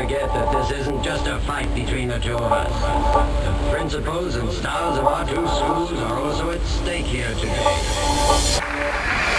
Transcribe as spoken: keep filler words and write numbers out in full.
forget that this isn't just a fight between the two of us. The principles and styles of our two schools are also at stake here today.